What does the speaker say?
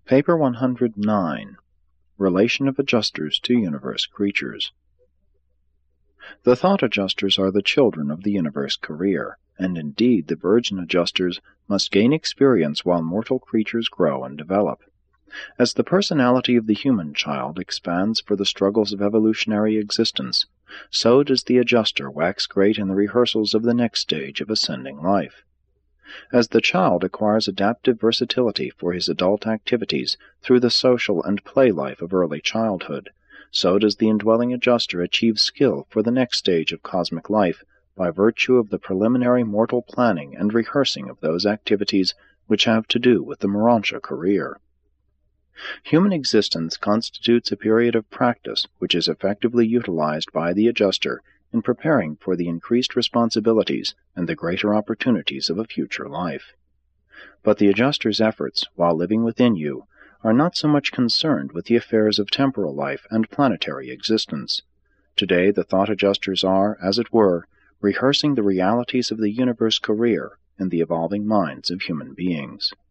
Paper 109. Relation of Adjusters to Universe Creatures. The thought adjusters are the children of the universe career, and indeed the virgin adjusters must gain experience while mortal creatures grow and develop. As the personality of the human child expands for the struggles of evolutionary existence, so does the adjuster wax great in the rehearsals of the next stage of ascending life. As the child acquires adaptive versatility for his adult activities through the social and play life of early childhood, so does the indwelling adjuster achieve skill for the next stage of cosmic life by virtue of the preliminary mortal planning and rehearsing of those activities which have to do with the Morontia career. Human existence constitutes a period of practice which is effectively utilized by the adjuster in preparing for the increased responsibilities and the greater opportunities of a future life. But the adjuster's efforts, while living within you, are not so much concerned with the affairs of temporal life and planetary existence. Today the thought adjusters are, as it were, rehearsing the realities of the universe career in the evolving minds of human beings.